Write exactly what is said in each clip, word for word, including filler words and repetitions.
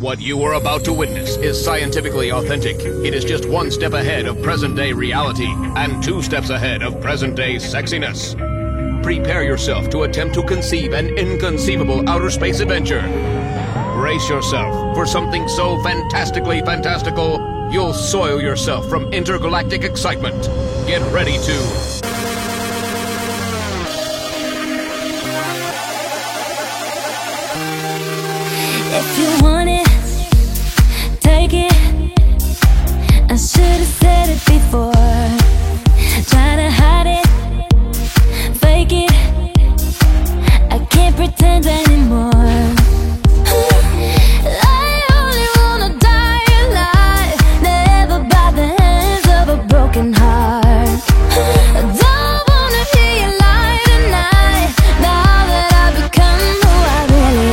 What you are about to witness is scientifically authentic. It is just one step ahead of present-day reality and two steps ahead of present-day sexiness. Prepare yourself to attempt to conceive an inconceivable outer space adventure. Brace yourself for something so fantastically fantastical, you'll soil yourself from intergalactic excitement. Get ready to... If you want it, take it. I should have said it before. Try to hide it, fake it. I can't pretend anymore. I only wanna die alive, never by the hands of a broken heart. I don't wanna hear you lie tonight, now that I've become who I really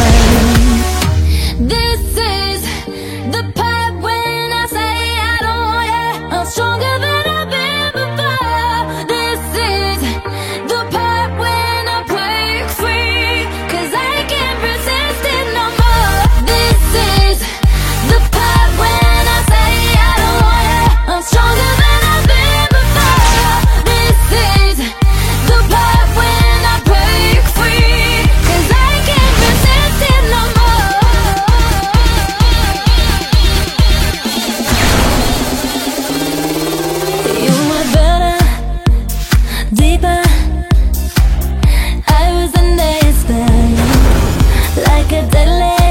am. This is the part when I say I don't want you. I'm stronger than I've been before. This is the part when I break free, 'cause I can't resist it no more. This is the part when I say I don't want you. I'm stronger than I've been before. This is the part when I break free, 'cause I can't resist it no more. You were better, deeper. I was under your spell, like a deadly